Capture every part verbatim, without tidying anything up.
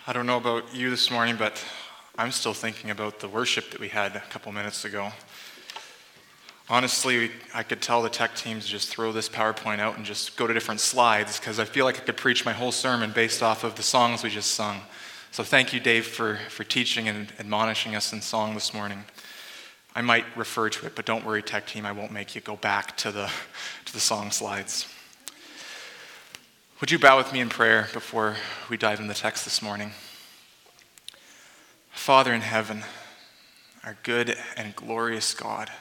I don't know about you this morning, but I'm still thinking about the worship that we had a couple minutes ago. Honestly, I could tell the tech teams to just throw this PowerPoint out and just go to different slides, because I feel like I could preach my whole sermon based off of the songs we just sung. So thank you, Dave, for, for teaching and admonishing us in song this morning. I might refer to it, but don't worry, tech team, I won't make you go back to the to the song slides. Would you bow with me in prayer before we dive into the text this morning? Father in heaven, our good and glorious God,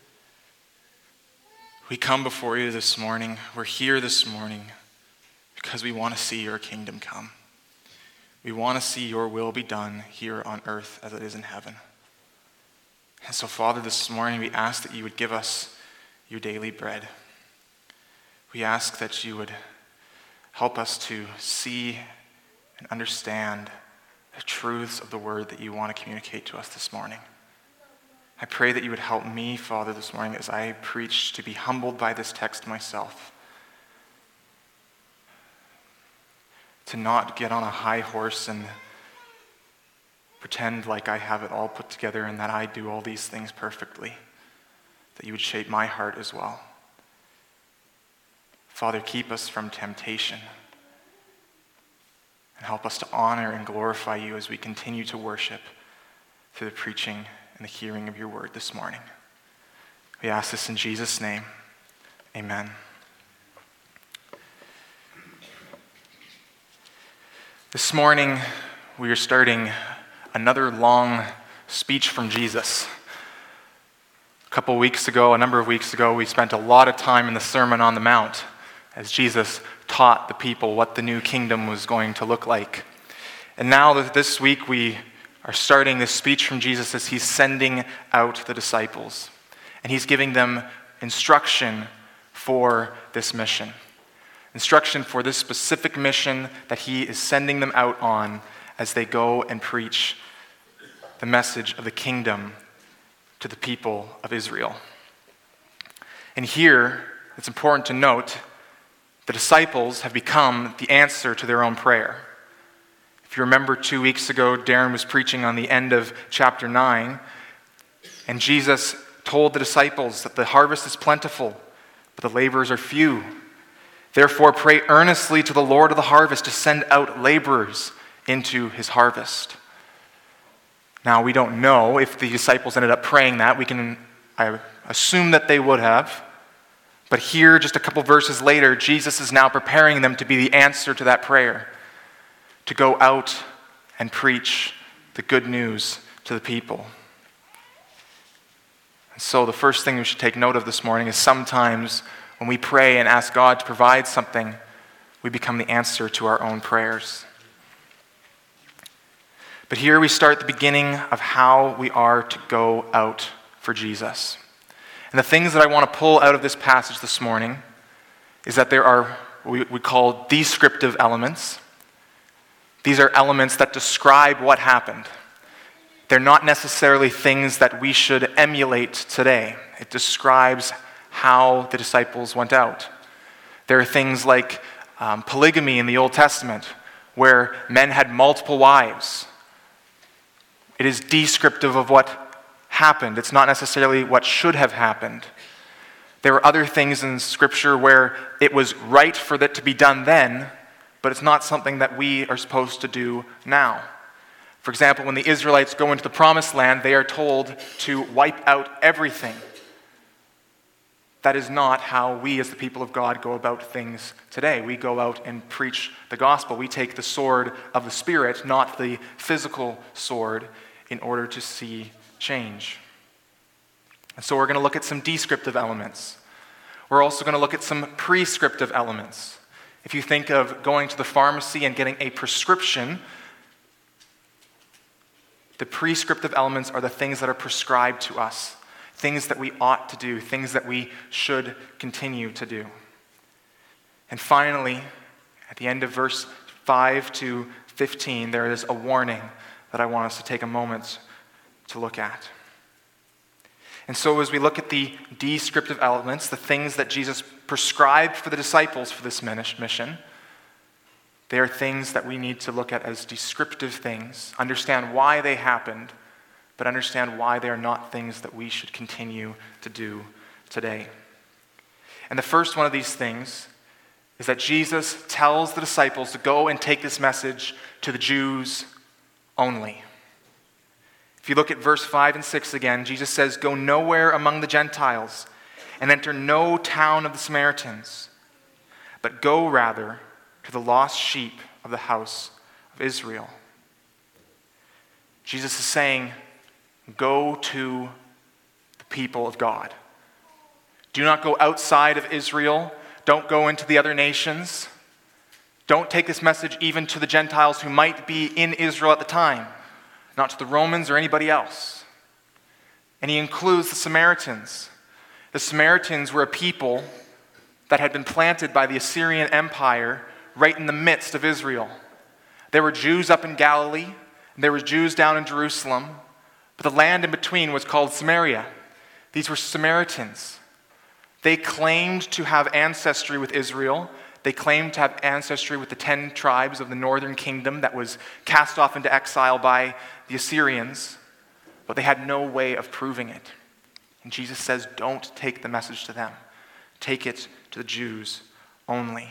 we come before you this morning. We're here this morning because we want to see your kingdom come. We want to see your will be done here on earth as it is in heaven. And so, Father, this morning we ask that you would give us your daily bread. We ask that you would help us to see and understand the truths of the word that you want to communicate to us this morning. I pray that you would help me, Father, this morning as I preach, to be humbled by this text myself, to not get on a high horse and pretend like I have it all put together and that I do all these things perfectly, that you would shape my heart as well. Father, keep us from temptation and help us to honor and glorify you as we continue to worship through the preaching and the hearing of your word this morning. We ask this in Jesus' name. Amen. This morning, we are starting another long speech from Jesus. A couple weeks ago, a number of weeks ago, we spent a lot of time in the Sermon on the Mount as Jesus taught the people what the new kingdom was going to look like. And now this week we are starting this speech from Jesus as he's sending out the disciples. And he's giving them instruction for this mission. Instruction for this specific mission that he is sending them out on as they go and preach the message of the kingdom to the people of Israel. And here, it's important to note, the disciples have become the answer to their own prayer. If you remember two weeks ago, Darren was preaching on the end of chapter nine, and Jesus told the disciples that the harvest is plentiful, but the laborers are few. Therefore, pray earnestly to the Lord of the harvest to send out laborers into his harvest. Now, we don't know if the disciples ended up praying that. We can I assume that they would have. But here, just a couple verses later, Jesus is now preparing them to be the answer to that prayer, to go out and preach the good news to the people. And so the first thing we should take note of this morning is sometimes when we pray and ask God to provide something, we become the answer to our own prayers. But here we start the beginning of how we are to go out for Jesus. And the things that I want to pull out of this passage this morning is that there are what we call descriptive elements. These are elements that describe what happened. They're not necessarily things that we should emulate today. It describes how the disciples went out. There are things like um, polygamy in the Old Testament, where men had multiple wives. It is descriptive of what happened. It's not necessarily what should have happened. There are other things in Scripture where it was right for that to be done then, but it's not something that we are supposed to do now. For example, when the Israelites go into the Promised Land, they are told to wipe out everything. That is not how we as the people of God go about things today. We go out and preach the gospel. We take the sword of the Spirit, not the physical sword, in order to see change. And so we're going to look at some descriptive elements. We're also going to look at some prescriptive elements. If you think of going to the pharmacy and getting a prescription, the prescriptive elements are the things that are prescribed to us, things that we ought to do, things that we should continue to do. And finally, at the end of verse five to fifteen, there is a warning that I want us to take a moment to look at. And so as we look at the descriptive elements, the things that Jesus prescribed for the disciples for this mission, They are things that we need to look at as descriptive things, understand why they happened, but understand why they are not things that we should continue to do today. And the first one of these things is that Jesus tells the disciples to go and take this message to the Jews only. If you look at verse five and six again, Jesus says, "Go nowhere among the Gentiles and enter no town of the Samaritans, but go rather to the lost sheep of the house of Israel." Jesus is saying, go to the people of God. Do not go outside of Israel. Don't go into the other nations. Don't take this message even to the Gentiles who might be in Israel at the time, not to the Romans or anybody else. And he includes the Samaritans. The Samaritans were a people that had been planted by the Assyrian Empire right in the midst of Israel. There were Jews up in Galilee, and there were Jews down in Jerusalem, but the land in between was called Samaria. These were Samaritans. They claimed to have ancestry with Israel. They claimed to have ancestry with the ten tribes of the northern kingdom that was cast off into exile by the Assyrians, but they had no way of proving it. And Jesus says, don't take the message to them. Take it to the Jews only.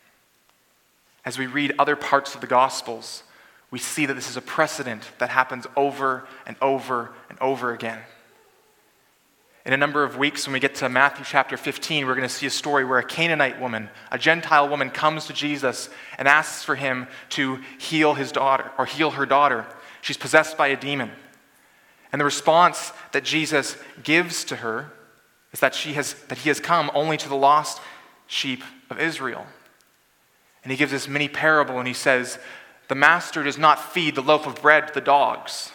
As we read other parts of the Gospels, we see that this is a precedent that happens over and over and over again. In a number of weeks, when we get to Matthew chapter fifteen, we're going to see a story where a Canaanite woman, a Gentile woman, comes to Jesus and asks for him to heal his daughter, or heal her daughter. She's possessed by a demon. And the response that Jesus gives to her is that she has that he has come only to the lost sheep of Israel. And he gives this mini parable, and he says, the master does not feed the loaf of bread to the dogs.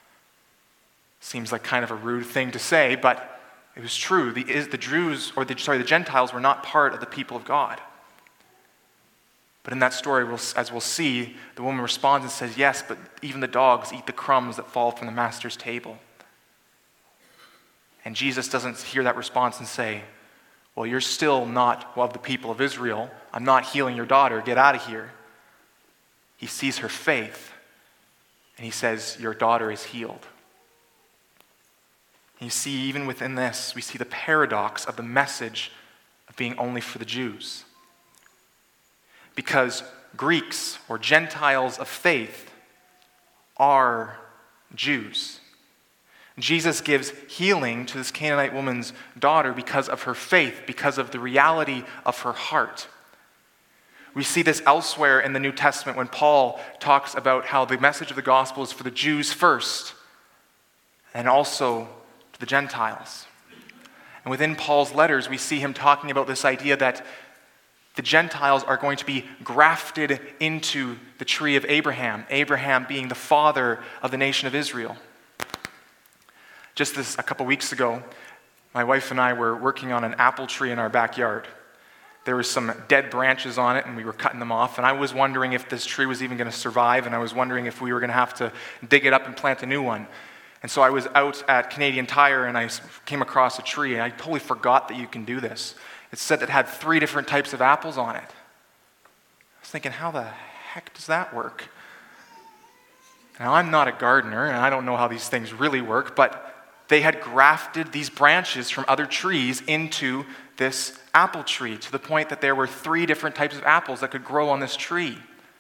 Seems like kind of a rude thing to say, but it was true. The, the Jews, or the, sorry, the Gentiles were not part of the people of God. But in that story, we'll, as we'll see, the woman responds and says, yes, but even the dogs eat the crumbs that fall from the master's table. And Jesus doesn't hear that response and say, well, you're still not of the people of Israel. I'm not healing your daughter. Get out of here. He sees her faith, and he says, your daughter is healed. And you see, even within this, we see the paradox of the message of being only for the Jews. Because Greeks, or Gentiles of faith, are Jews. Jesus gives healing to this Canaanite woman's daughter because of her faith, because of the reality of her heart. We see this elsewhere in the New Testament when Paul talks about how the message of the gospel is for the Jews first, and also to the Gentiles. And within Paul's letters, we see him talking about this idea that the Gentiles are going to be grafted into the tree of Abraham, Abraham being the father of the nation of Israel. Just this a couple weeks ago, my wife and I were working on an apple tree in our backyard. There was some dead branches on it, and we were cutting them off, and I was wondering if this tree was even going to survive, and I was wondering if we were going to have to dig it up and plant a new one. And so I was out at Canadian Tire, and I came across a tree, and I totally forgot that you can do this. It said it had three different types of apples on it. I was thinking, how the heck does that work? Now, I'm not a gardener, and I don't know how these things really work, but they had grafted these branches from other trees into this apple tree to the point that there were three different types of apples that could grow on this tree.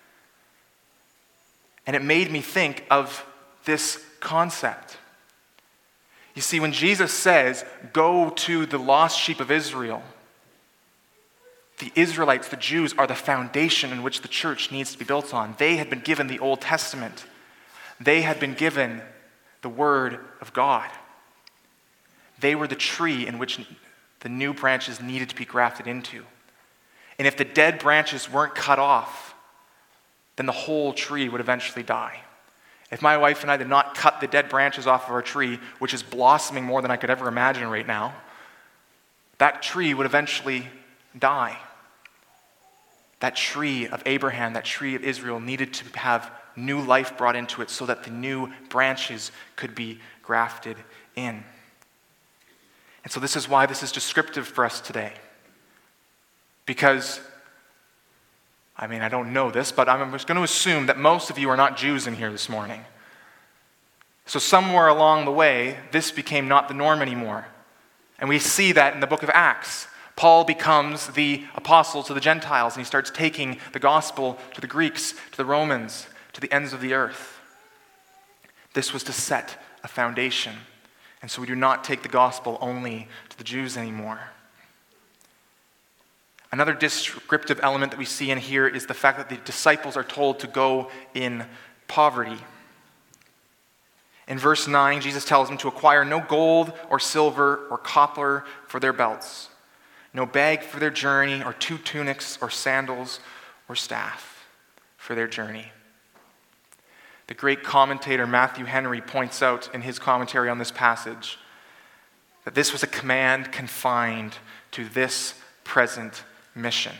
And it made me think of this concept. You see, when Jesus says, go to the lost sheep of Israel, the Israelites, the Jews, are the foundation in which the church needs to be built on. They had been given the Old Testament. They had been given the Word of God. They were the tree in which the new branches needed to be grafted into. And if the dead branches weren't cut off, then the whole tree would eventually die. If my wife and I did not cut the dead branches off of our tree, which is blossoming more than I could ever imagine right now, that tree would eventually die. That tree of Abraham, that tree of Israel needed to have new life brought into it so that the new branches could be grafted in. And so this is why this is descriptive for us today. Because I mean, I don't know this, but I'm just going to assume that most of you are not Jews in here this morning. So somewhere along the way, this became not the norm anymore. And we see that in the book of Acts. Paul becomes the apostle to the Gentiles, and he starts taking the gospel to the Greeks, to the Romans, to the ends of the earth. This was to set a foundation. And so we do not take the gospel only to the Jews anymore. Another descriptive element that we see in here is the fact that the disciples are told to go in poverty. In verse nine, Jesus tells them to acquire no gold or silver or copper for their belts, no bag for their journey, or two tunics or sandals or staff for their journey. The great commentator Matthew Henry points out in his commentary on this passage that this was a command confined to this present mission.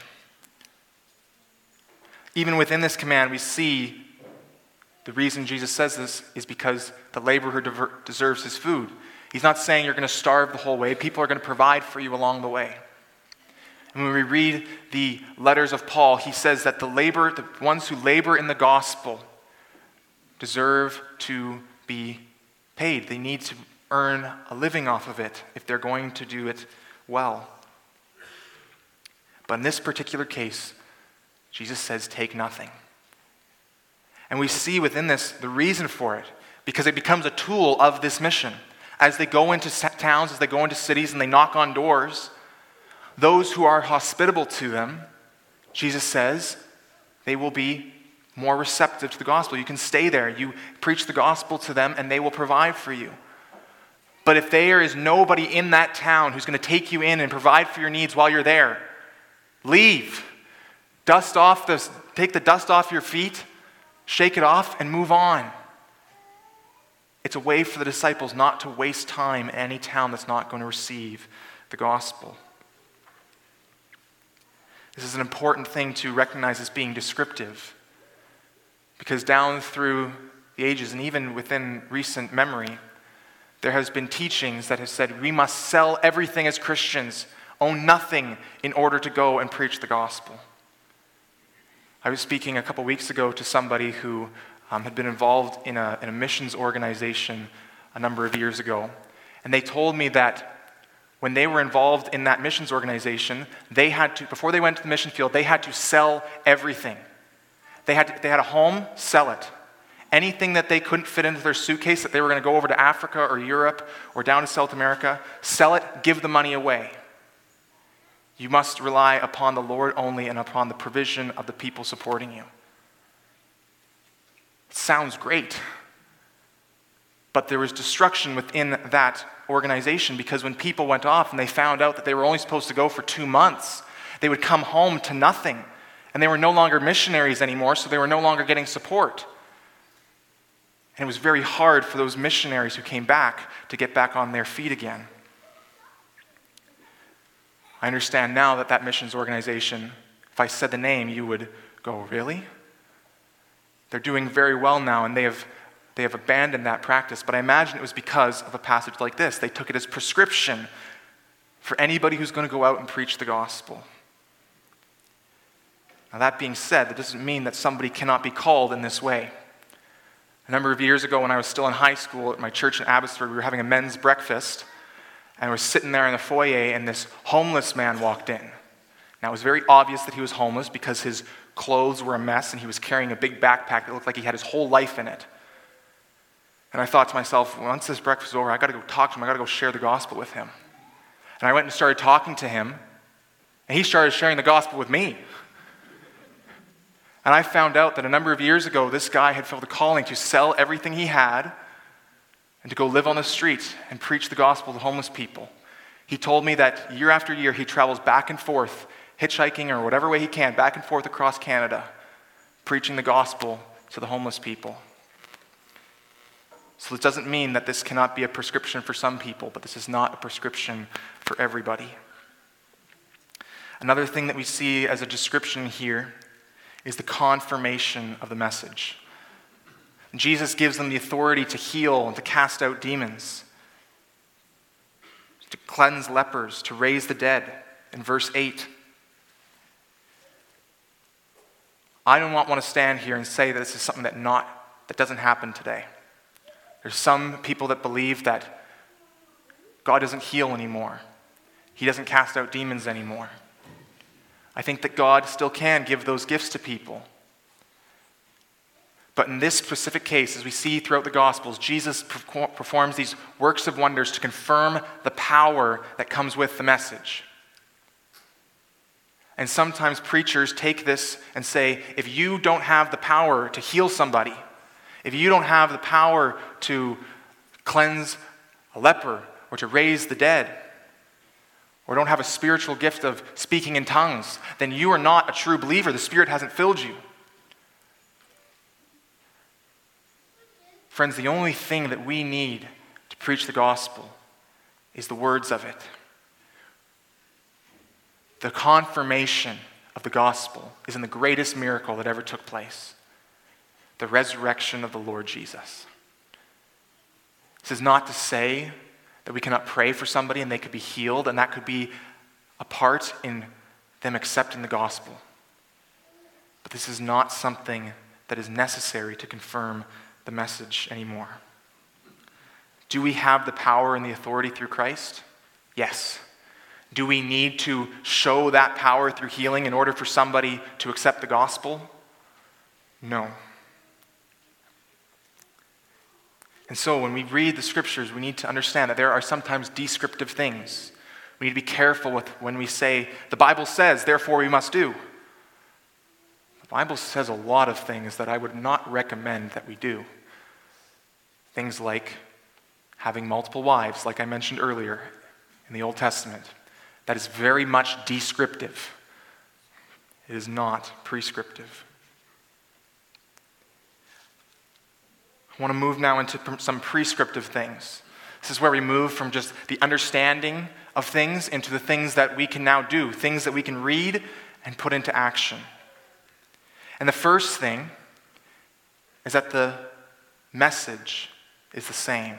Even within this command, we see the reason Jesus says this is because the laborer deserves his food. He's not saying you're going to starve the whole way. People are going to provide for you along the way. And when we read the letters of Paul, he says that the labor, the ones who labor in the gospel deserve to be paid. They need to earn a living off of it if they're going to do it well. But in this particular case, Jesus says, take nothing. And we see within this the reason for it, because it becomes a tool of this mission. As they go into towns, as they go into cities, and they knock on doors, those who are hospitable to them, Jesus says, they will be more receptive to the gospel. You can stay there. You preach the gospel to them, and they will provide for you. But if there is nobody in that town who's going to take you in and provide for your needs while you're there, leave. Dust off the, take the dust off your feet, shake it off, and move on. It's a way for the disciples not to waste time in any town that's not going to receive the gospel. This is an important thing to recognize as being descriptive, because down through the ages, and even within recent memory, there has been teachings that have said we must sell everything as Christians, own nothing in order to go and preach the gospel. I was speaking a couple weeks ago to somebody who um, had been involved in a, in a missions organization a number of years ago, and they told me that when they were involved in that missions organization, they had to, before they went to the mission field, they had to sell everything. They had, to, they had a home, sell it. Anything that they couldn't fit into their suitcase that they were going to go over to Africa or Europe or down to South America, sell it, give the money away. You must rely upon the Lord only and upon the provision of the people supporting you. It sounds great. But there was destruction within that organization, because when people went off and they found out that they were only supposed to go for two months, they would come home to nothing. And they were no longer missionaries anymore, so they were no longer getting support. And it was very hard for those missionaries who came back to get back on their feet again. I understand now that that missions organization, if I said the name, you would go, really? They're doing very well now, and they have they have abandoned that practice. But I imagine it was because of a passage like this. They took it as prescription for anybody who's going to go out and preach the gospel. Now, that being said, that doesn't mean that somebody cannot be called in this way. A number of years ago, when I was still in high school at my church in Abbotsford, we were having a men's breakfast, and we were sitting there in the foyer, and this homeless man walked in. Now, it was very obvious that he was homeless because his clothes were a mess, and he was carrying a big backpack that looked like he had his whole life in it. And I thought to myself, once this breakfast is over, I got to go talk to him. I got to go share the gospel with him. And I went and started talking to him, and he started sharing the gospel with me. And I found out that a number of years ago, this guy had felt a calling to sell everything he had and to go live on the street and preach the gospel to homeless people. He told me that year after year, he travels back and forth, hitchhiking or whatever way he can, back and forth across Canada, preaching the gospel to the homeless people. So this doesn't mean that this cannot be a prescription for some people, but this is not a prescription for everybody. Another thing that we see as a description here is the confirmation of the message. Jesus gives them the authority to heal and to cast out demons, to cleanse lepers, to raise the dead in verse eight. I don't want to stand here and say that this is something that not that doesn't happen today. There's some people that believe that God doesn't heal anymore. He doesn't cast out demons anymore. I think that God still can give those gifts to people. But in this specific case, as we see throughout the Gospels, Jesus performs these works of wonders to confirm the power that comes with the message. And sometimes preachers take this and say, if you don't have the power to heal somebody, if you don't have the power to cleanse a leper or to raise the dead, or don't have a spiritual gift of speaking in tongues, then you are not a true believer. The Spirit hasn't filled you. Friends, the only thing that we need to preach the gospel is the words of it. The confirmation of the gospel is in the greatest miracle that ever took place, the resurrection of the Lord Jesus. This is not to say that we cannot pray for somebody and they could be healed, and that could be a part in them accepting the gospel. But this is not something that is necessary to confirm the message anymore. Do we have the power and the authority through Christ? Yes. Do we need to show that power through healing in order for somebody to accept the gospel? No. And so when we read the scriptures, we need to understand that there are sometimes descriptive things. We need to be careful with when we say, the Bible says, therefore we must do. The Bible says a lot of things that I would not recommend that we do. Things like having multiple wives, like I mentioned earlier in the Old Testament. That is very much descriptive. It is not prescriptive. I want to move now into some prescriptive things. This is where we move from just the understanding of things into the things that we can now do, things that we can read and put into action. And the first thing is that the message is the same.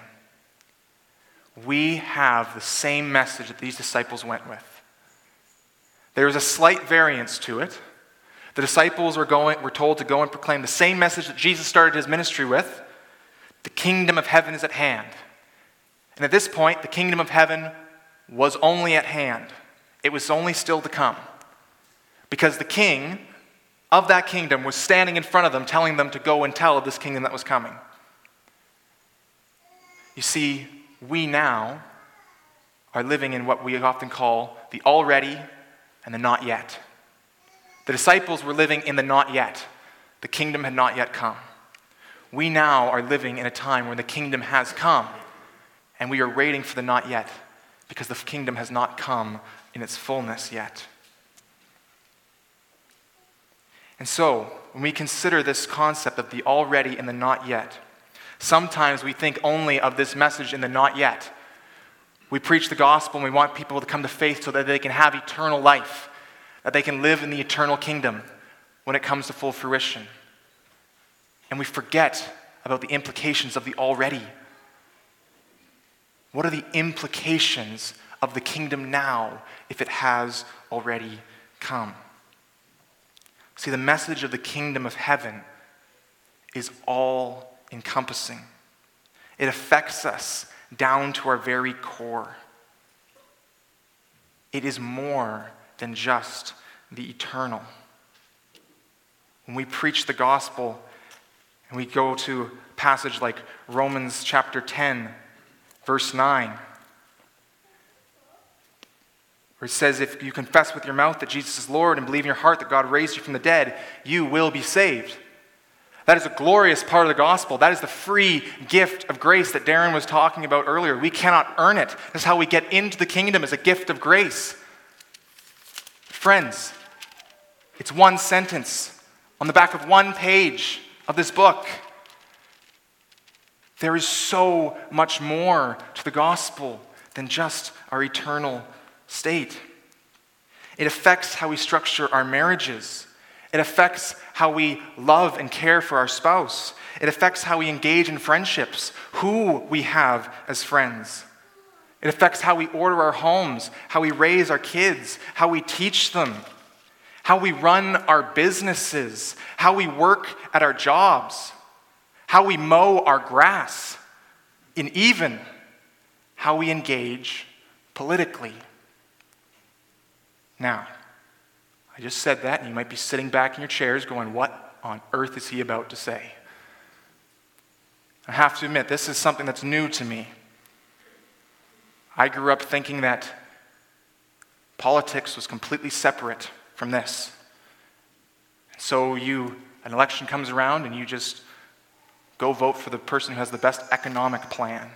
We have the same message that these disciples went with. There is a slight variance to it. The disciples were going, were told to go and proclaim the same message that Jesus started his ministry with. The kingdom of heaven is at hand. And at this point, the kingdom of heaven was only at hand. It was only still to come. Because the king of that kingdom was standing in front of them, telling them to go and tell of this kingdom that was coming. You see, we now are living in what we often call the already and the not yet. The disciples were living in the not yet. The kingdom had not yet come. We now are living in a time when the kingdom has come, and we are waiting for the not yet, because the kingdom has not come in its fullness yet. And so, when we consider this concept of the already and the not yet, sometimes we think only of this message in the not yet. We preach the gospel and we want people to come to faith so that they can have eternal life, that they can live in the eternal kingdom when it comes to full fruition. And we forget about the implications of the already. What are the implications of the kingdom now if it has already come? See, the message of the kingdom of heaven is all-encompassing. It affects us down to our very core. It is more than just the eternal. When we preach the gospel and we go to a passage like Romans chapter ten, verse nine, where it says, if you confess with your mouth that Jesus is Lord and believe in your heart that God raised you from the dead, you will be saved. That is a glorious part of the gospel. That is the free gift of grace that Darren was talking about earlier. We cannot earn it. That's how we get into the kingdom, as a gift of grace. Friends, it's one sentence on the back of one page of this book. There is so much more to the gospel than just our eternal state. It affects how we structure our marriages. It affects how we love and care for our spouse. It affects how we engage in friendships, who we have as friends. It affects how we order our homes, how we raise our kids, how we teach them, how we run our businesses, how we work at our jobs, how we mow our grass, and even how we engage politically. Now, I just said that, and you might be sitting back in your chairs going, what on earth is he about to say? I have to admit, this is something that's new to me. I grew up thinking that politics was completely separate from this. So you, an election comes around and you just go vote for the person who has the best economic plan.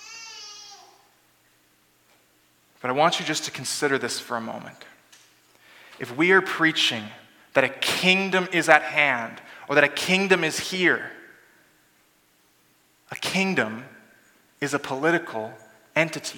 But I want you just to consider this for a moment. If we are preaching that a kingdom is at hand, or that a kingdom is here, a kingdom is a political entity.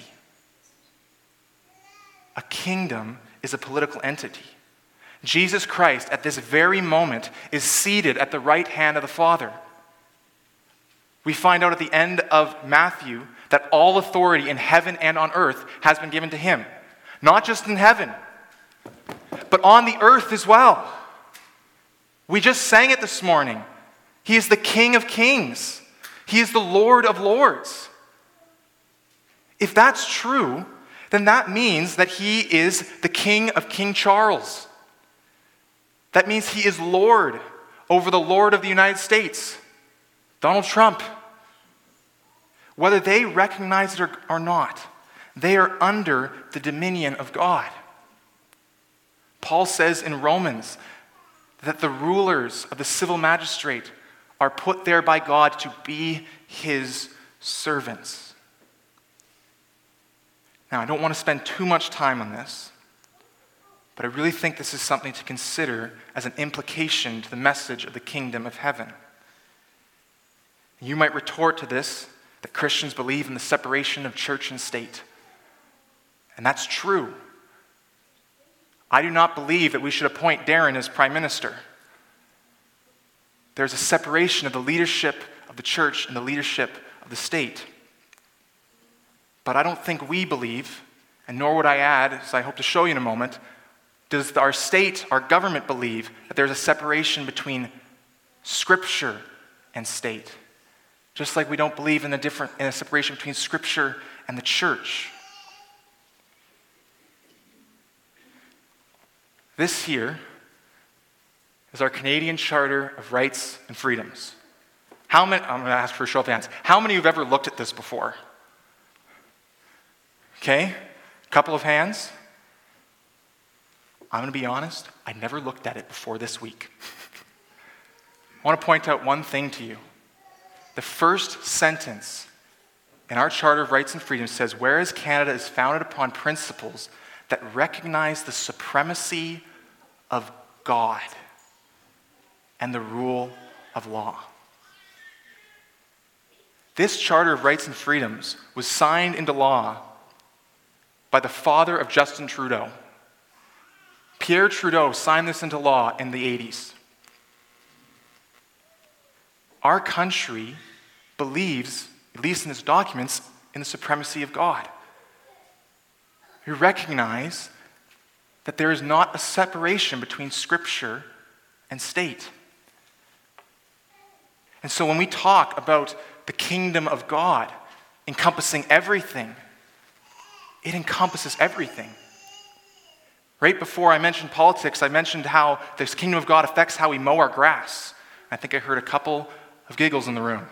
A kingdom is a political entity. Jesus Christ, at this very moment, is seated at the right hand of the Father. We find out at the end of Matthew that all authority in heaven and on earth has been given to him. Not just in heaven, but on the earth as well. We just sang it this morning. He is the King of Kings. He is the Lord of Lords. If that's true, then that means that he is the King of King Charles. That means he is Lord over the Lord of the United States, Donald Trump. Whether they recognize it or, or not, they are under the dominion of God. Paul says in Romans that the rulers of the civil magistrate are put there by God to be his servants. Now, I don't want to spend too much time on this, but I really think this is something to consider as an implication to the message of the kingdom of heaven. You might retort to this that Christians believe in the separation of church and state. And that's true. I do not believe that we should appoint Darren as prime minister. There's a separation of the leadership of the church and the leadership of the state. But I don't think we believe, and nor would I add, as I hope to show you in a moment, does our state, our government believe that there's a separation between Scripture and state. Just like we don't believe in a different in a separation between Scripture and the church. This here is our Canadian Charter of Rights and Freedoms. How many, I'm going to ask for a show of hands. How many of you have ever looked at this before? Okay, a couple of hands. I'm going to be honest, I never looked at it before this week. I want to point out one thing to you. The first sentence in our Charter of Rights and Freedoms says, whereas Canada is founded upon principles that recognize the supremacy of God and the rule of law. This Charter of Rights and Freedoms was signed into law by the father of Justin Trudeau. Pierre Trudeau signed this into law in the eighties. Our country believes, at least in its documents, in the supremacy of God. We recognize that there is not a separation between Scripture and state. And so when we talk about the kingdom of God encompassing everything, it encompasses everything. Right before I mentioned politics, I mentioned how this kingdom of God affects how we mow our grass. I think I heard a couple of giggles in the room.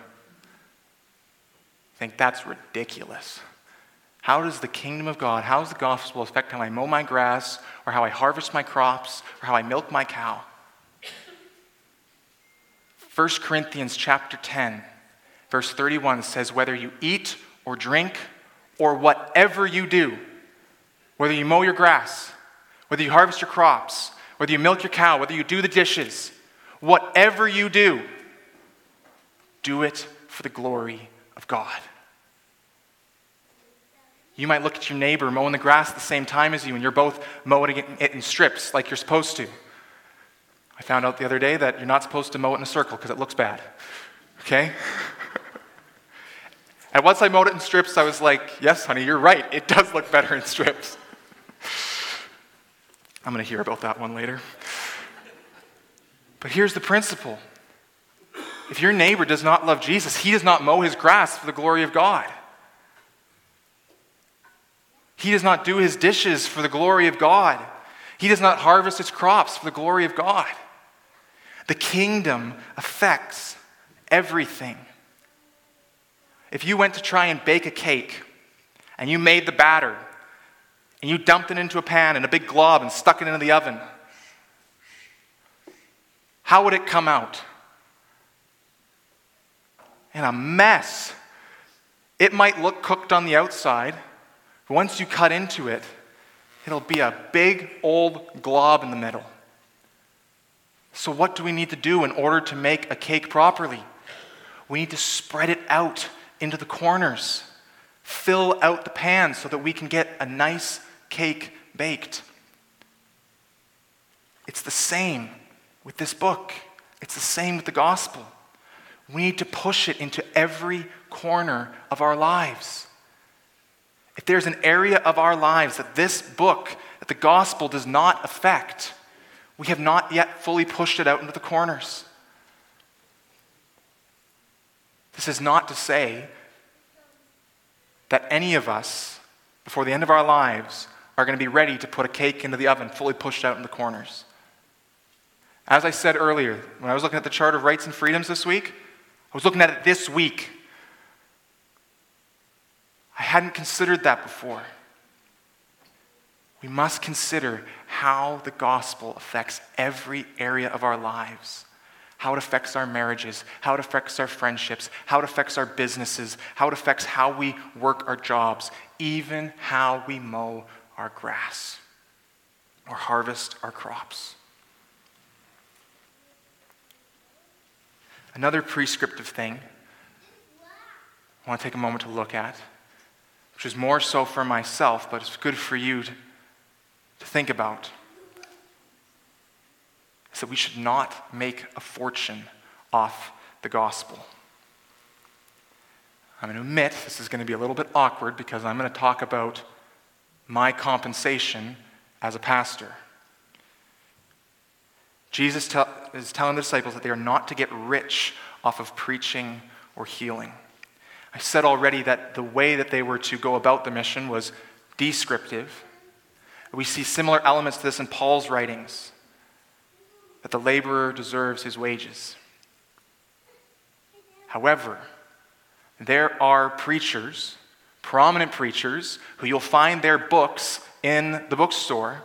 I think that's ridiculous. How does the kingdom of God, how does the gospel affect how I mow my grass, or how I harvest my crops, or how I milk my cow? First Corinthians chapter ten, verse thirty-one says, whether you eat or drink or whatever you do, whether you mow your grass, whether you harvest your crops, whether you milk your cow, whether you do the dishes, whatever you do, do it for the glory of God. You might look at your neighbor mowing the grass at the same time as you, and you're both mowing it in strips like you're supposed to. I found out the other day that you're not supposed to mow it in a circle because it looks bad. Okay? And once I mowed it in strips, I was like, yes, honey, you're right. It does look better in strips. I'm going to hear about that one later. But here's the principle. If your neighbor does not love Jesus, he does not mow his grass for the glory of God. He does not do his dishes for the glory of God. He does not harvest his crops for the glory of God. The kingdom affects everything. If you went to try and bake a cake, and you made the batter, and you dumped it into a pan in a big glob and stuck it into the oven, how would it come out? In a mess. It might look cooked on the outside, but once you cut into it, it'll be a big old glob in the middle. So what do we need to do in order to make a cake properly? We need to spread it out into the corners. Fill out the pan so that we can get a nice cake baked. It's the same with this book. It's the same with the gospel. We need to push it into every corner of our lives. If there's an area of our lives that this book, that the gospel does not affect, we have not yet fully pushed it out into the corners. This is not to say that any of us, before the end of our lives, are going to be ready to put a cake into the oven, fully pushed out in the corners. As I said earlier, when I was looking at the chart of rights and freedoms this week, I was looking at it this week. I hadn't considered that before. We must consider how the gospel affects every area of our lives. How it affects our marriages, how it affects our friendships, how it affects our businesses, how it affects how we work our jobs, even how we mow our grass or harvest our crops. Another prescriptive thing I want to take a moment to look at, which is more so for myself, but it's good for you to, to think about, is that we should not make a fortune off the gospel. I'm going to admit this is going to be a little bit awkward because I'm going to talk about my compensation as a pastor. Jesus te- is telling the disciples that they are not to get rich off of preaching or healing. I said already that the way that they were to go about the mission was descriptive. We see similar elements to this in Paul's writings, that the laborer deserves his wages. However, there are preachers, prominent preachers, who you'll find their books in the bookstore,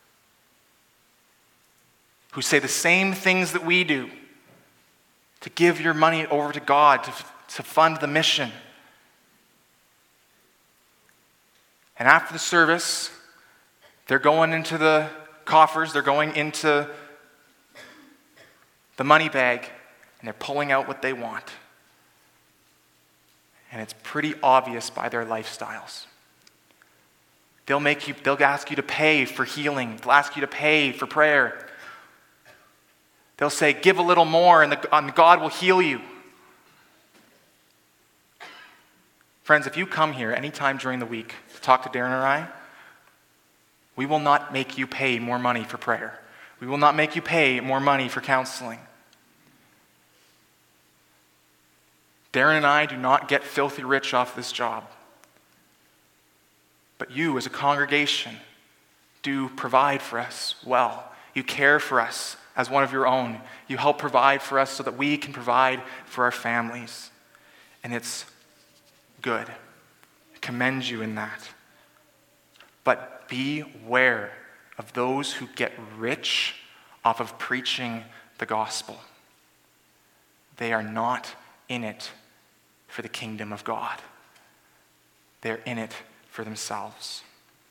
who say the same things that we do, to give your money over to God, to, to fund the mission. And after the service, they're going into the coffers, they're going into the money bag, and they're pulling out what they want. And it's pretty obvious by their lifestyles. They'll make you, they'll ask you to pay for healing. They'll ask you to pay for prayer. They'll say, give a little more and, the, and God will heal you. Friends, if you come here anytime during the week to talk to Darren or I, we will not make you pay more money for prayer. We will not make you pay more money for counseling. Darren and I do not get filthy rich off this job. But you, as a congregation, do provide for us well. You care for us as one of your own. You help provide for us so that we can provide for our families. And it's good. I commend you in that. But beware of those who get rich off of preaching the gospel. They are not in it for the kingdom of God. They're in it for themselves.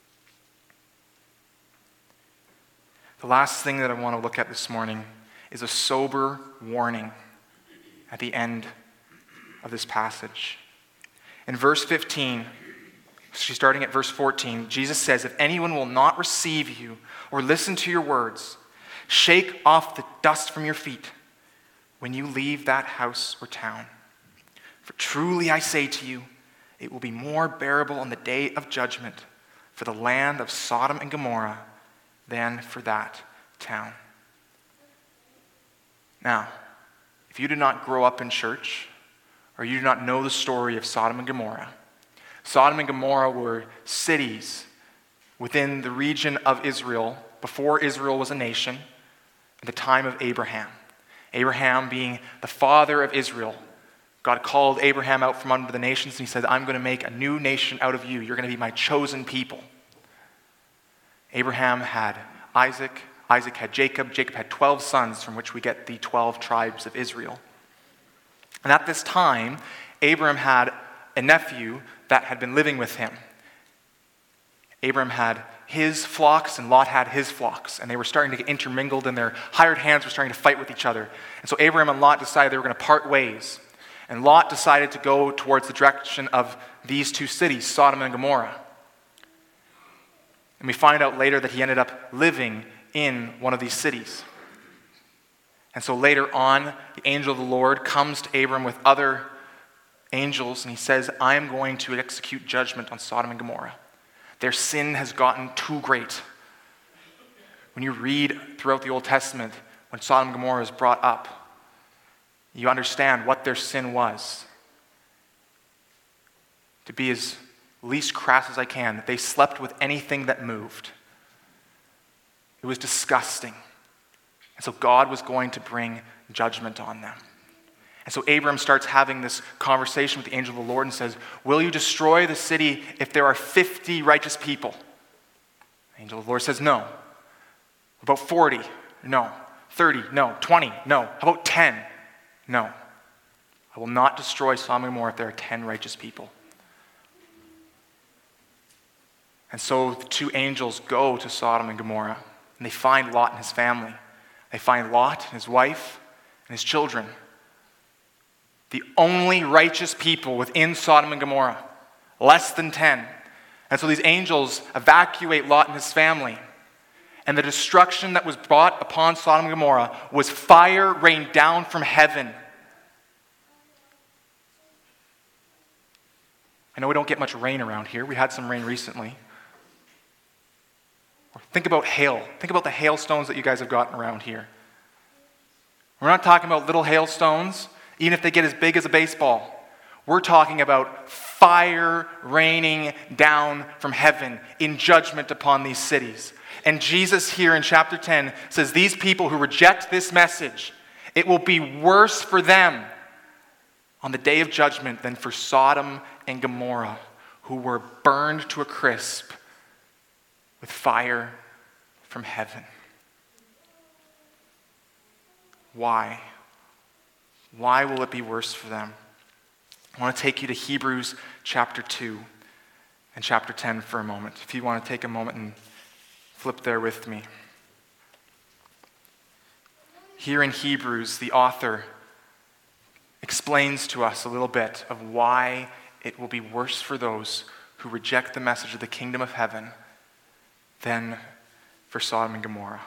The last thing that I want to look at this morning is a sober warning at the end of this passage. In verse fifteen, starting at verse fourteen, Jesus says, if anyone will not receive you or listen to your words, shake off the dust from your feet when you leave that house or town. For truly I say to you, it will be more bearable on the day of judgment for the land of Sodom and Gomorrah than for that town. Now, if you did not grow up in church, or you do not know the story of Sodom and Gomorrah, Sodom and Gomorrah were cities within the region of Israel before Israel was a nation at the time of Abraham. Abraham being the father of Israel. God called Abraham out from under the nations and he said, I'm going to make a new nation out of you. You're going to be my chosen people. Abraham had Isaac. Isaac had Jacob. Jacob had twelve sons from which we get the twelve tribes of Israel. And at this time, Abraham had a nephew that had been living with him. Abraham had his flocks and Lot had his flocks, and they were starting to get intermingled and their hired hands were starting to fight with each other. And so Abraham and Lot decided they were going to part ways. And Lot decided to go towards the direction of these two cities, Sodom and Gomorrah. And we find out later that he ended up living in one of these cities. And so later on, the angel of the Lord comes to Abram with other angels, and he says, I am going to execute judgment on Sodom and Gomorrah. Their sin has gotten too great. When you read throughout the Old Testament, when Sodom and Gomorrah is brought up, you understand what their sin was. To be as least crass as I can, they slept with anything that moved. It was disgusting. And so God was going to bring judgment on them. And so Abram starts having this conversation with the angel of the Lord and says, will you destroy the city if there are fifty righteous people? The angel of the Lord says, no. About forty? No. thirty? No. twenty? No. How about ten? No. I will not destroy Sodom and Gomorrah if there are ten righteous people. And so the two angels go to Sodom and Gomorrah, and they find Lot and his family. They find Lot and his wife and his children. The only righteous people within Sodom and Gomorrah, less than ten. And so these angels evacuate Lot and his family. And the destruction that was brought upon Sodom and Gomorrah was fire rained down from heaven. I know we don't get much rain around here. We had some rain recently. Think about hail. Think about the hailstones that you guys have gotten around here. We're not talking about little hailstones, even if they get as big as a baseball. We're talking about fire raining down from heaven in judgment upon these cities. And Jesus here in chapter ten says these people who reject this message, it will be worse for them on the day of judgment than for Sodom and Gomorrah, who were burned to a crisp with fire from heaven. Why? Why will it be worse for them? I want to take you to Hebrews chapter two and chapter ten for a moment. If you want to take a moment and flip there with me. Here in Hebrews, the author explains to us a little bit of why it will be worse for those who reject the message of the kingdom of heaven than for Sodom and Gomorrah.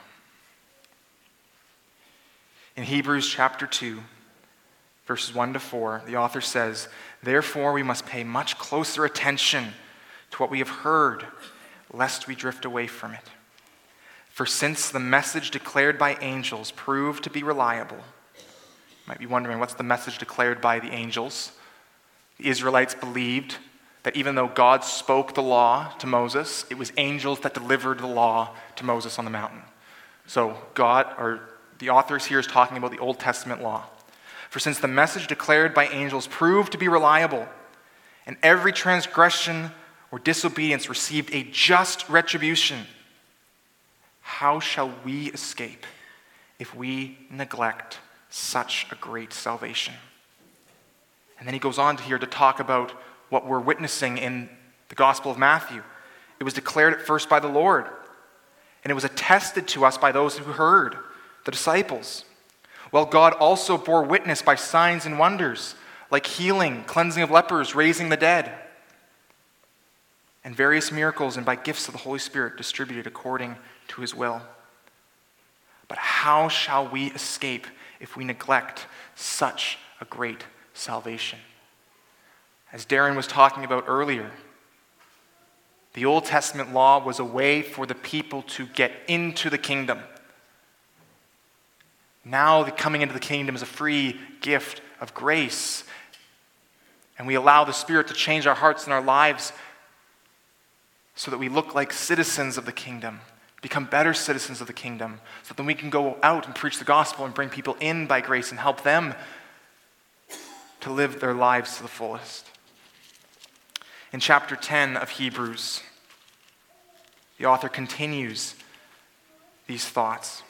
In Hebrews chapter two, verses one to four, the author says, therefore we must pay much closer attention to what we have heard, lest we drift away from it. For since the message declared by angels proved to be reliable, you might be wondering, what's the message declared by the angels? The Israelites believed that even though God spoke the law to Moses, it was angels that delivered the law to Moses on the mountain. So God, or the authors here is talking about the Old Testament law. For since the message declared by angels proved to be reliable, and every transgression or disobedience received a just retribution, how shall we escape if we neglect such a great salvation? And then he goes on to here to talk about what we're witnessing in the Gospel of Matthew. It was declared at first by the Lord, and it was attested to us by those who heard, the disciples. Well, God also bore witness by signs and wonders, like healing, cleansing of lepers, raising the dead, and various miracles, and by gifts of the Holy Spirit distributed according to his will. But how shall we escape if we neglect such a great salvation? As Darren was talking about earlier, the Old Testament law was a way for the people to get into the kingdom. Now the coming into the kingdom is a free gift of grace. And we allow the Spirit to change our hearts and our lives so that we look like citizens of the kingdom, become better citizens of the kingdom, so that we can go out and preach the gospel and bring people in by grace and help them to live their lives to the fullest. In chapter ten of Hebrews, the author continues these thoughts.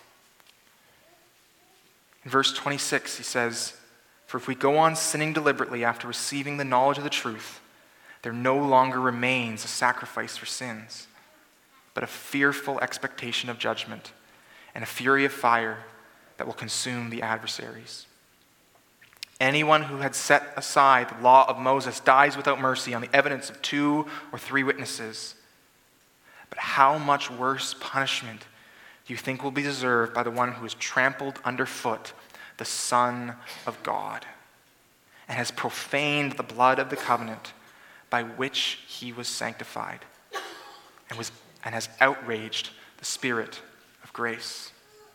In verse twenty-six, he says, "For if we go on sinning deliberately after receiving the knowledge of the truth, there no longer remains a sacrifice for sins, but a fearful expectation of judgment and a fury of fire that will consume the adversaries. Anyone who had set aside the law of Moses dies without mercy on the evidence of two or three witnesses. But how much worse punishment do you think will be deserved by the one who has trampled underfoot the Son of God and has profaned the blood of the covenant by which he was sanctified and was and has outraged the Spirit of grace?"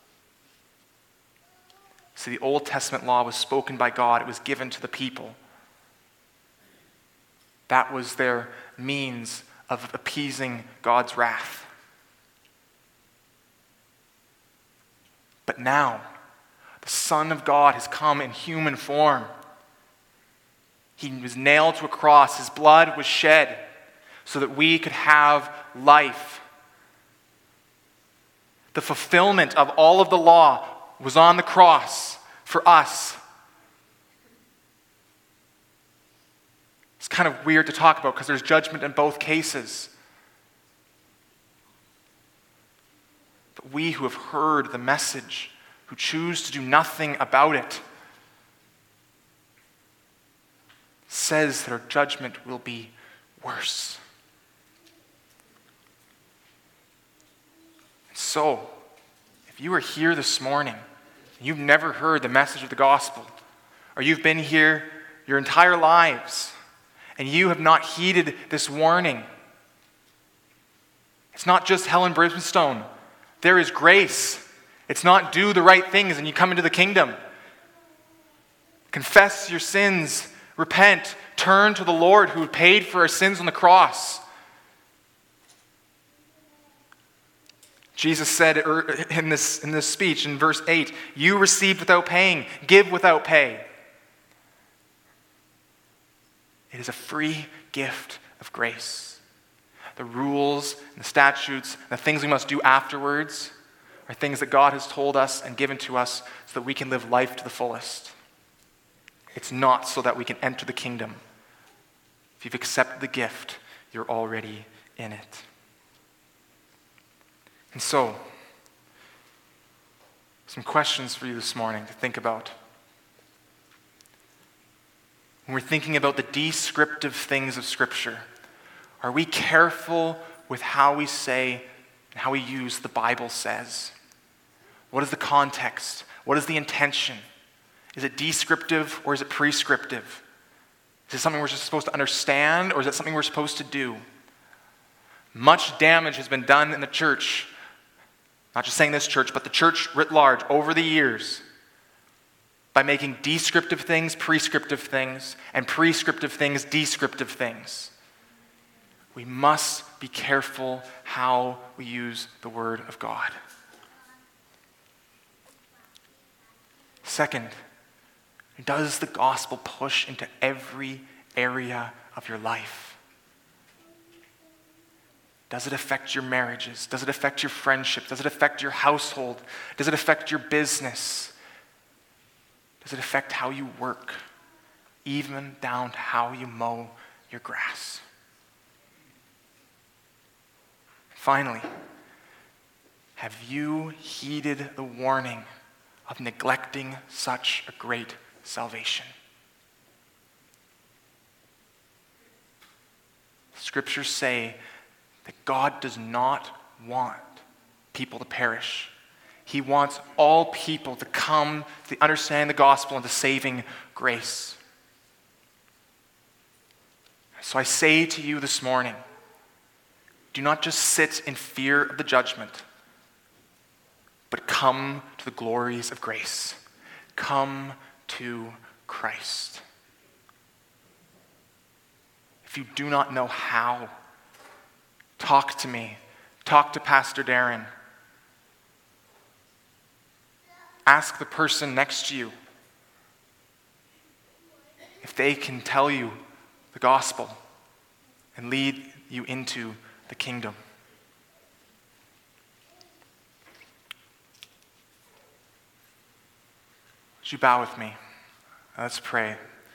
See, the Old Testament law was spoken by God. It was given to the people. That was their means of appeasing God's wrath. But now, the Son of God has come in human form. He was nailed to a cross. His blood was shed so that we could have life. The fulfillment of all of the law was on the cross for us. It's kind of weird to talk about because there's judgment in both cases. But we who have heard the message, who choose to do nothing about it, says that our judgment will be worse. So, if you are here this morning, and you've never heard the message of the gospel, or you've been here your entire lives, and you have not heeded this warning, it's not just hell and brimstone. There is grace. It's not do the right things and you come into the kingdom. Confess your sins, repent, turn to the Lord who paid for our sins on the cross. Jesus said in this, in this speech in verse eight, "You received without paying, give without pay." It is a free gift of grace. The rules and the statutes, and the things we must do afterwards are things that God has told us and given to us so that we can live life to the fullest. It's not so that we can enter the kingdom. If you've accepted the gift, you're already in it. And so, some questions for you this morning to think about. When we're thinking about the descriptive things of Scripture, are we careful with how we say and how we use the Bible says? What is the context? What is the intention? Is it descriptive or is it prescriptive? Is it something we're just supposed to understand or is it something we're supposed to do? Much damage has been done in the church, not just saying this church, but the church writ large over the years, by making descriptive things prescriptive things and prescriptive things descriptive things. We must be careful how we use the Word of God. Second, does the gospel push into every area of your life? Does it affect your marriages? Does it affect your friendships? Does it affect your household? Does it affect your business? Does it affect how you work? Even down to how you mow your grass? Finally, have you heeded the warning of neglecting such a great salvation? Scriptures say that God does not want people to perish. He wants all people to come to the understanding of the gospel and to saving grace. So I say to you this morning, do not just sit in fear of the judgment, but come to the glories of grace. Come to Christ. If you do not know how, talk to me. Talk to Pastor Darren. Ask the person next to you if they can tell you the gospel and lead you into the kingdom. Would you bow with me? Let's pray.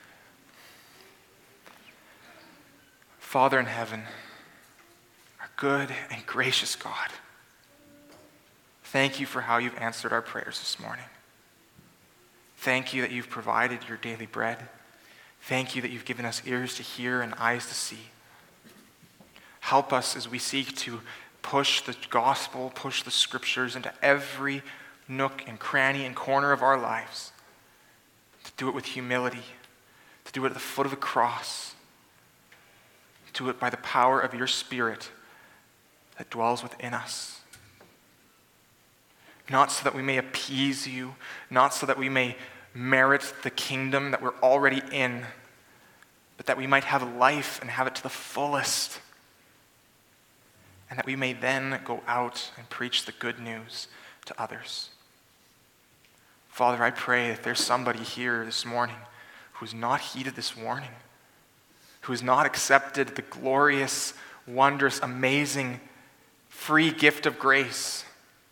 Father in heaven, our good and gracious God, thank you for how you've answered our prayers this morning. Thank you that you've provided your daily bread. Thank you that you've given us ears to hear and eyes to see. Help us as we seek to push the gospel, push the scriptures into every nook and cranny and corner of our lives. To do it with humility, to do it at the foot of the cross, to do it by the power of your Spirit that dwells within us. Not so that we may appease you, not so that we may merit the kingdom that we're already in, but that we might have life and have it to the fullest, and that we may then go out and preach the good news to others. Father, I pray that there's somebody here this morning who has not heeded this warning, who has not accepted the glorious, wondrous, amazing, free gift of grace,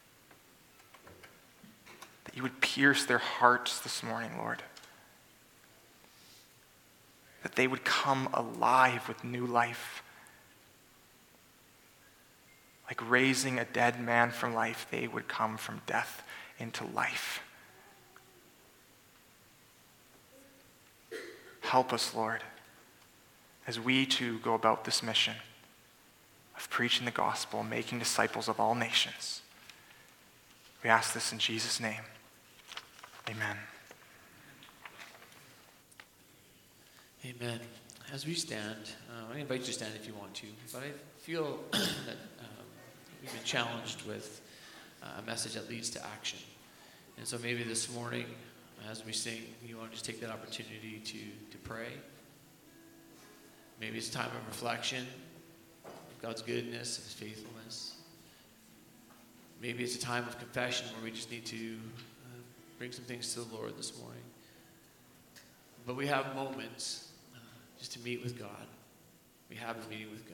that you would pierce their hearts this morning, Lord. That they would come alive with new life. Like raising a dead man from life, they would come from death into life. Help us, Lord, as we too go about this mission of preaching the gospel, making disciples of all nations. We ask this in Jesus' name. Amen. Amen. As we stand, uh, I invite you to stand if you want to, but I feel that um, we've been challenged with uh, a message that leads to action. And so maybe this morning, as we sing, you want to just take that opportunity to, to pray. Maybe it's a time of reflection of God's goodness, of his faithfulness. Maybe it's a time of confession where we just need to uh, bring some things to the Lord this morning. But we have moments uh, just to meet with God. We have a meeting with God.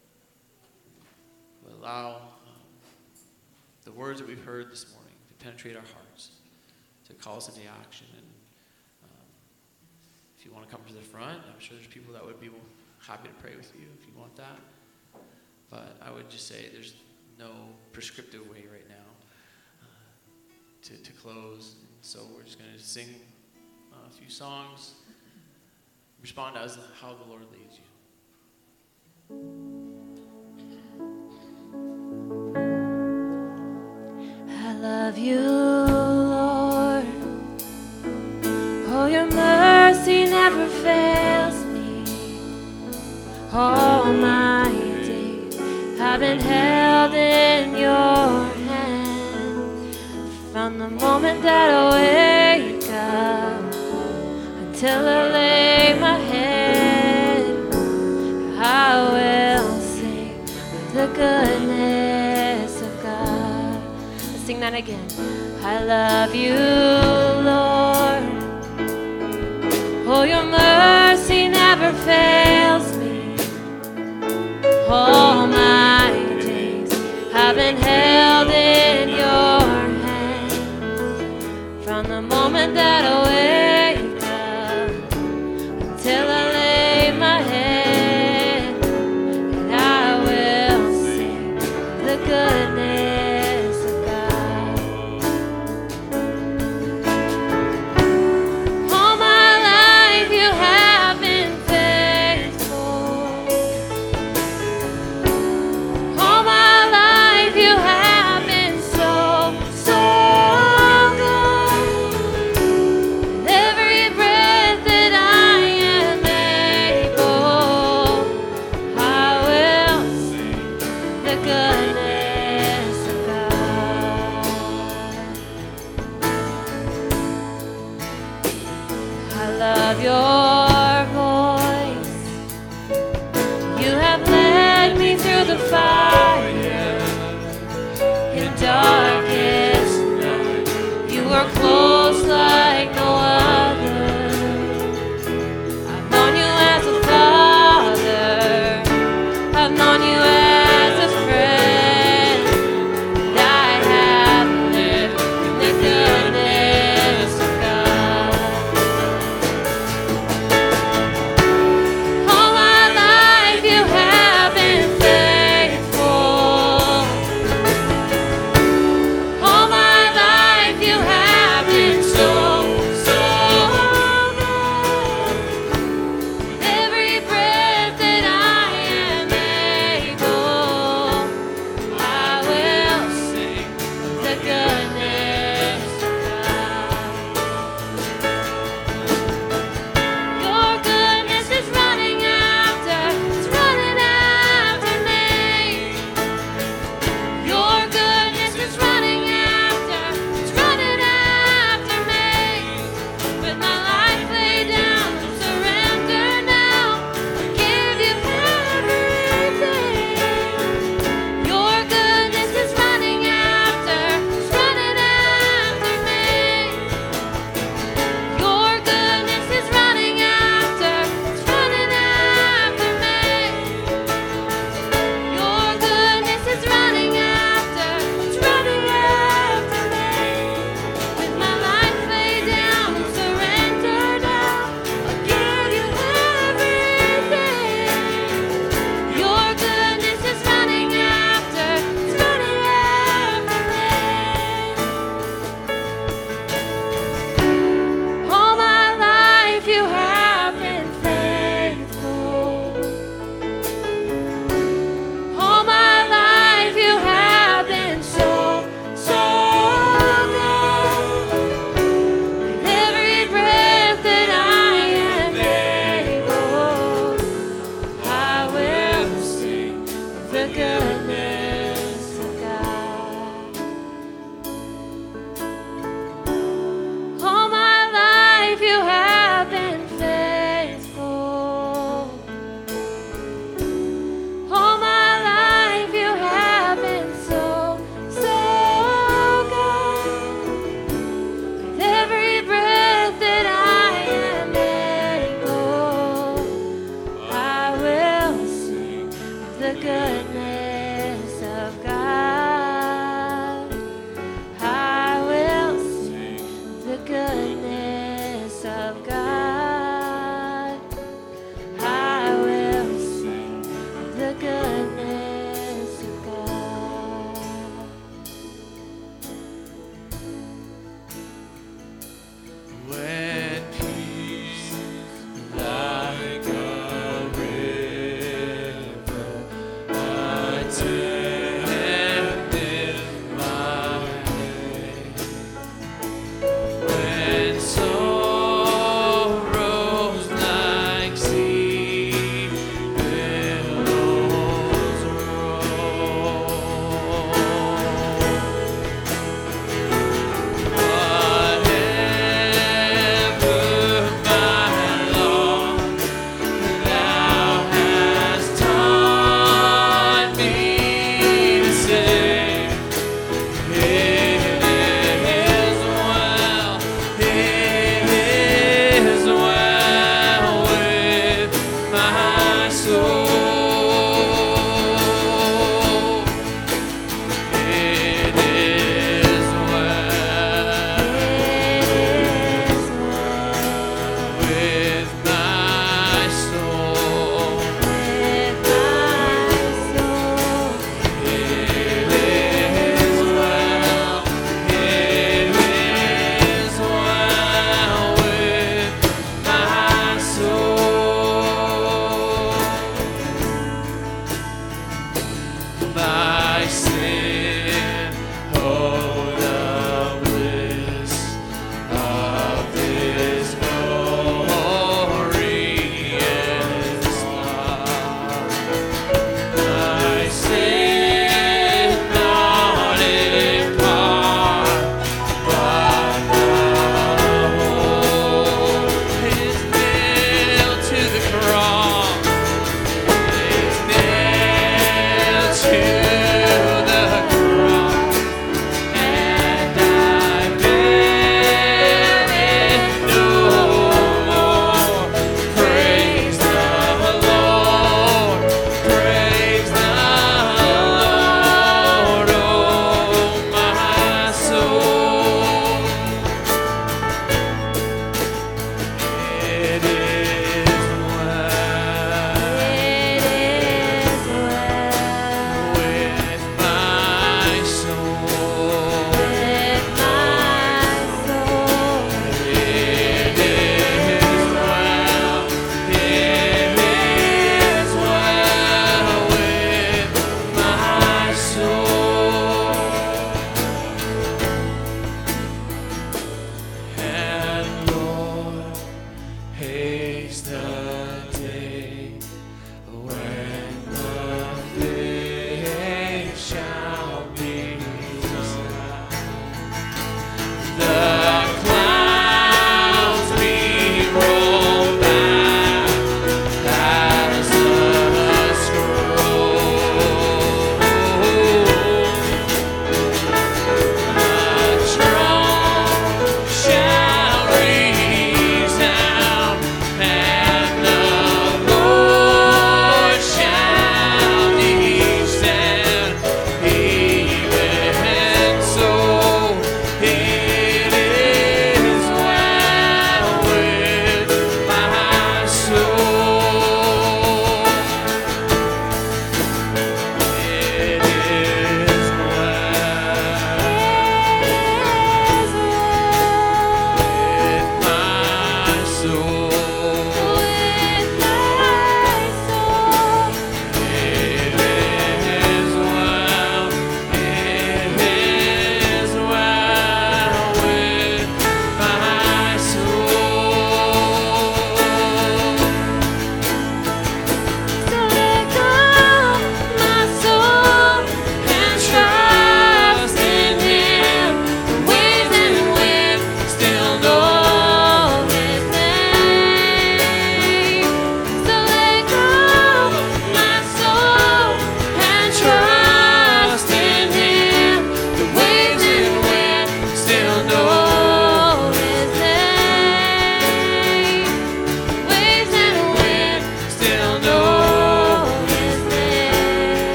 We allow um, the words that we've heard this morning to penetrate our hearts, to call us into action. And um, if you want to come to the front, I'm sure there's people that would be happy to pray with you if you want that. But I would just say there's no prescriptive way right now uh, to, to close. And so we're just going to sing a few songs. Respond as how the Lord leads you. I love you, Lord. Oh, your mercy never fails me. All my days I've been held in your hand. From the moment that I wake up until I lay my head, I will sing the goodness of God. Let's sing that again. I love you, Lord. Oh, your mercy never fails me. All my days I've been held in your hand. From the moment that I wake up until I lay my head, and I will sing the goodness of God. All my life you have been faithful. of your voice. You have led me through the fire in darkest night. You are close like no other. I've known you as a father. I've known you as a friend. And I have lived in the goodness of God. All my life you have been faithful. All my life you have been so, so good. Every breath that I am able, I will sing of the goodness of God. Your goodness is running after, it's running after me. Your goodness is running after, it's running after me. With my life laid down, I surrender now. I give you everything. Your goodness is running after, it's running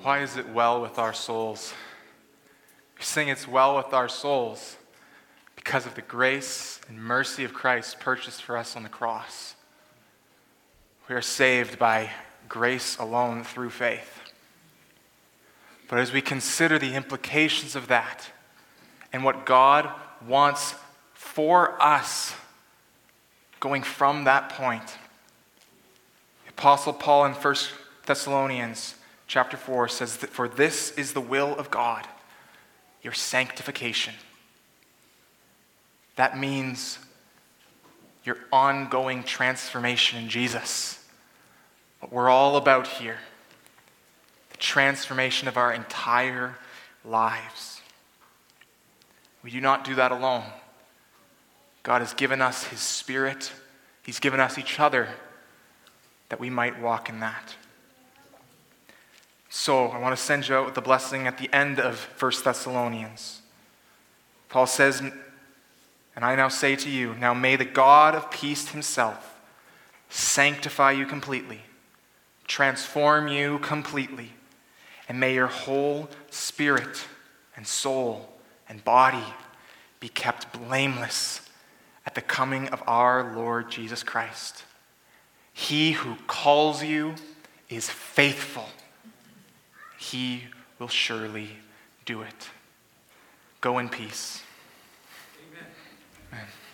Why is it well with our souls? We sing it's well with our souls because of the grace and mercy of Christ purchased for us on the cross. We are saved by grace alone through faith. But as we consider the implications of that and what God wants for us going from that point, the Apostle Paul in First Thessalonians chapter four says that for this is the will of God, your sanctification. That means your ongoing transformation in Jesus. What we're all about here. The transformation of our entire lives. We do not do that alone. God has given us his Spirit. He's given us each other that we might walk in that. So I want to send you out with the blessing at the end of First Thessalonians. Paul says, and I now say to you, now may the God of peace himself sanctify you completely, transform you completely, and may your whole spirit and soul and body be kept blameless at the coming of our Lord Jesus Christ. He who calls you is faithful. He will surely do it. Go in peace. Amen. Amen.